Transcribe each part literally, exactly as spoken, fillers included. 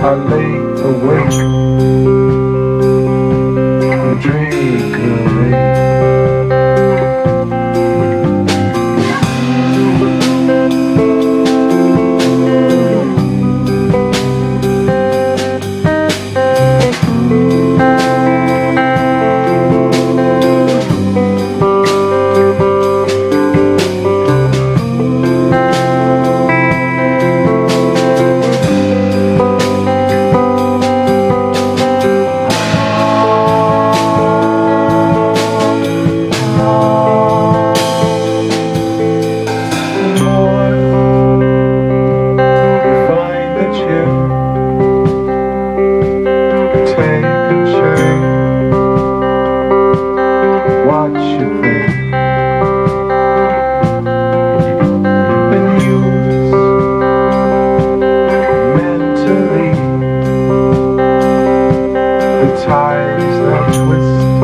I lay awake and drink away. Ties that twist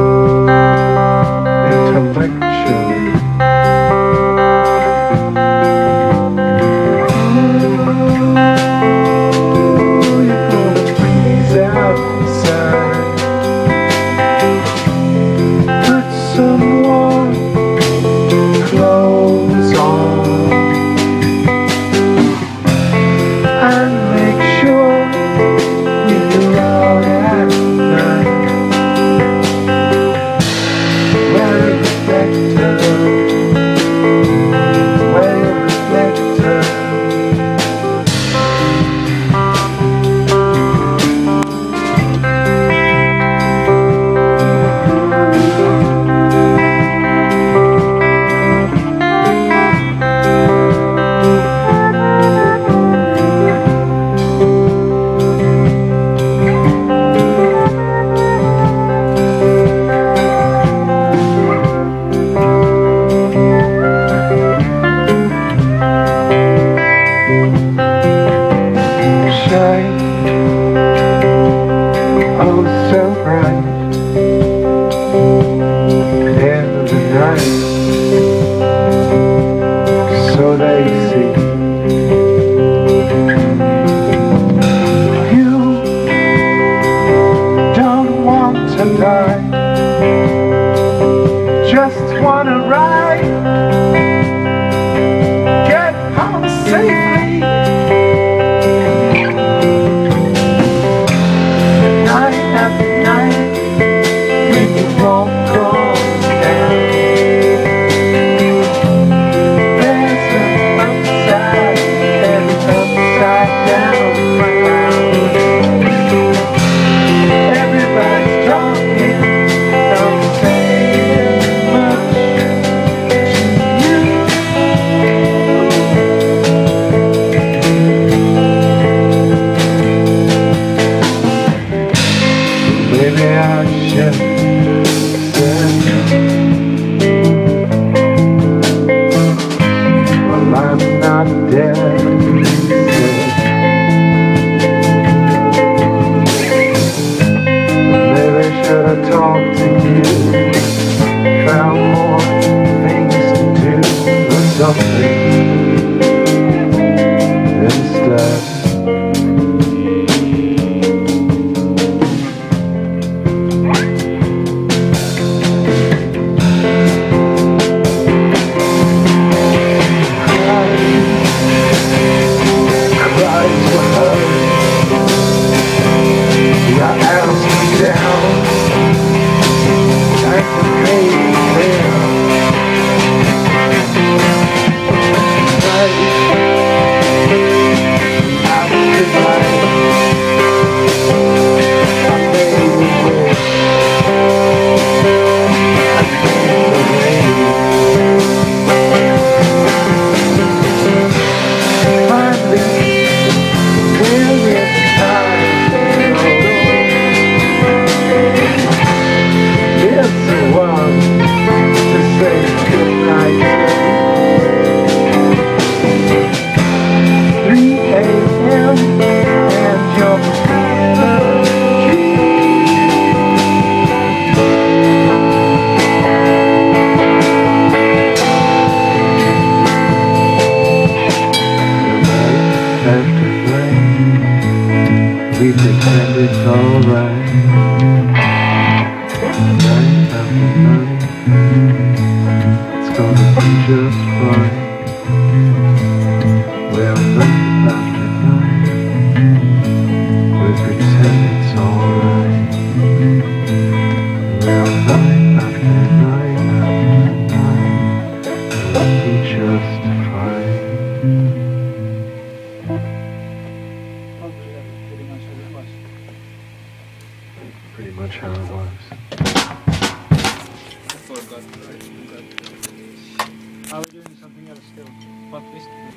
intellectually. Ooh, you're gonna freeze outside. Put some warm clothes on and make sure when you're out at oh so bright in the night, so they see. You don't want to die, just wanna ride, get home safely. Maybe I should say, well, I'm not dead. Maybe I should have talked to you, found more things to do or something instead. We pretend it's alright. Night after night, it's gonna be just fine. Well, night after night, we pretend it's alright. Well, night after night after night, it'll be just fine. Pretty much how it was. I forgot. Right? I was doing something else still. What is